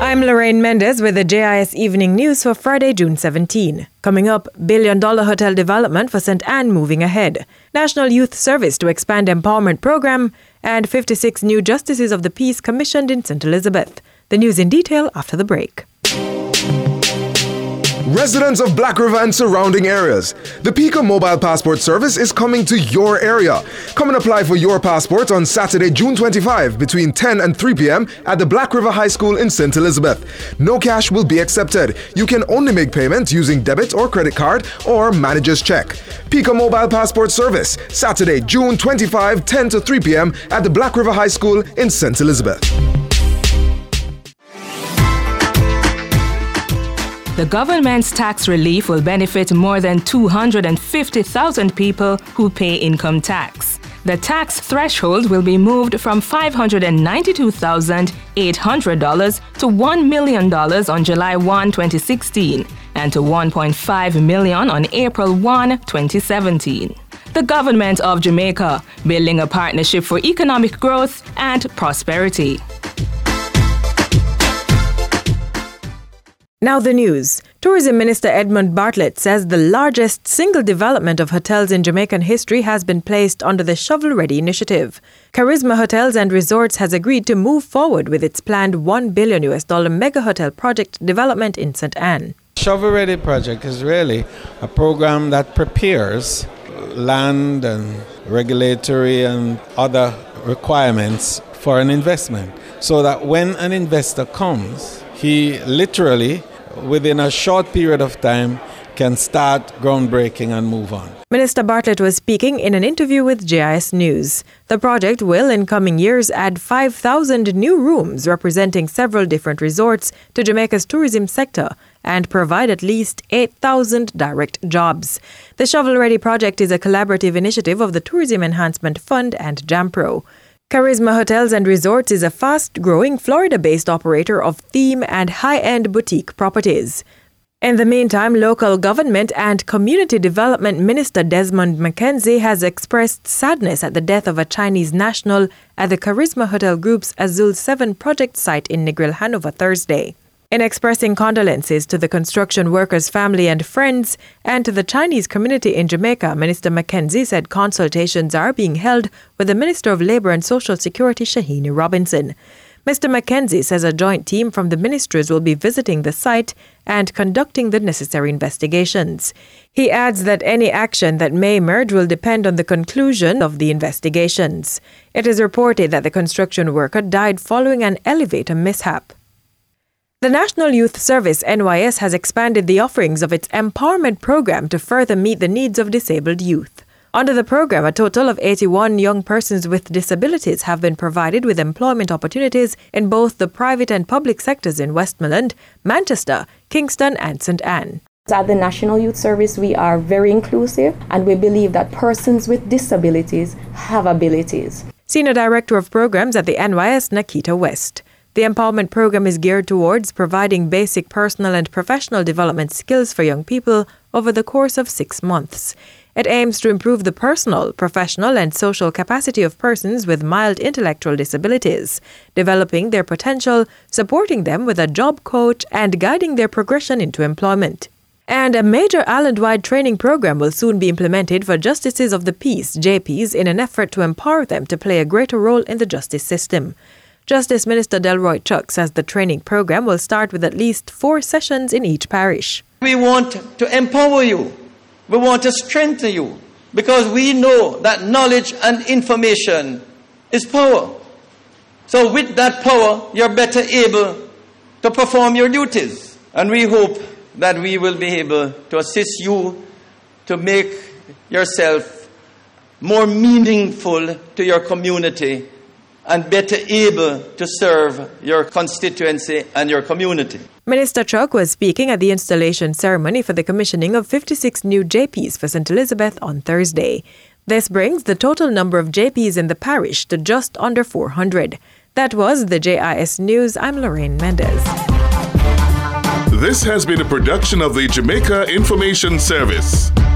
I'm Lorraine Mendez with the JIS Evening News for Friday, June 17. Coming up, billion-dollar hotel development for St. Anne moving ahead, National Youth Service to expand empowerment program, and 56 new justices of the peace commissioned in St. Elizabeth. The news in detail after the break. Residents of Black River and surrounding areas, the Pico Mobile Passport Service is coming to your area. Come and apply for your passport on Saturday, June 25 between 10 and 3 p.m. at the Black River High School in St. Elizabeth. No cash will be accepted. You can only make payment using debit or credit card or manager's check. Pico Mobile Passport Service, Saturday, June 25, 10 to 3 p.m. at the Black River High School in St. Elizabeth. The government's tax relief will benefit more than 250,000 people who pay income tax. The tax threshold will be moved from $592,800 to $1 million on July 1, 2016, and to $1.5 million on April 1, 2017. The government of Jamaica, building a partnership for economic growth and prosperity. Now the news. Tourism Minister Edmund Bartlett says the largest single development of hotels in Jamaican history has been placed under the Shovel Ready initiative. Charisma Hotels and Resorts has agreed to move forward with its planned $1 billion mega hotel project development in St. Anne. Shovel Ready project is really a program that prepares land and regulatory and other requirements for an investment, so that when an investor comes, he literally, within a short period of time, can start groundbreaking and move on. Minister Bartlett was speaking in an interview with JIS News. The project will, in coming years, add 5,000 new rooms representing several different resorts to Jamaica's tourism sector and provide at least 8,000 direct jobs. The Shovel Ready project is a collaborative initiative of the Tourism Enhancement Fund and JAMPRO. Charisma Hotels and Resorts is a fast-growing Florida-based operator of theme and high-end boutique properties. In the meantime, local government and community development minister Desmond McKenzie has expressed sadness at the death of a Chinese national at the Charisma Hotel Group's Azul 7 project site in Negril, Hanover, Thursday. In expressing condolences to the construction workers' family and friends and to the Chinese community in Jamaica, Minister McKenzie said consultations are being held with the Minister of Labour and Social Security, Shahini Robinson. Mr. McKenzie says a joint team from the ministries will be visiting the site and conducting the necessary investigations. He adds that any action that may emerge will depend on the conclusion of the investigations. It is reported that the construction worker died following an elevator mishap. The National Youth Service, NYS, has expanded the offerings of its empowerment program to further meet the needs of disabled youth. Under the program, a total of 81 young persons with disabilities have been provided with employment opportunities in both the private and public sectors in Westmoreland, Manchester, Kingston, and St. Anne. At the National Youth Service, we are very inclusive, and we believe that persons with disabilities have abilities. Senior Director of Programs at the NYS, Nakita West. The empowerment program is geared towards providing basic personal and professional development skills for young people over the course of 6 months. It aims to improve the personal, professional, and social capacity of persons with mild intellectual disabilities, developing their potential, supporting them with a job coach, and guiding their progression into employment. And a major island-wide training program will soon be implemented for Justices of the Peace, JPs, in an effort to empower them to play a greater role in the justice system. Justice Minister Delroy Chuck says the training program will start with at least 4 sessions in each parish. We want to empower you. We want to strengthen you because we know that knowledge and information is power. So with that power, you're better able to perform your duties. And we hope that we will be able to assist you to make yourself more meaningful to your community and better able to serve your constituency and your community. Minister Chuck was speaking at the installation ceremony for the commissioning of 56 new JPs for St. Elizabeth on Thursday. This brings the total number of JPs in the parish to just under 400. That was the JIS News. I'm Lorraine Mendez. This has been a production of the Jamaica Information Service.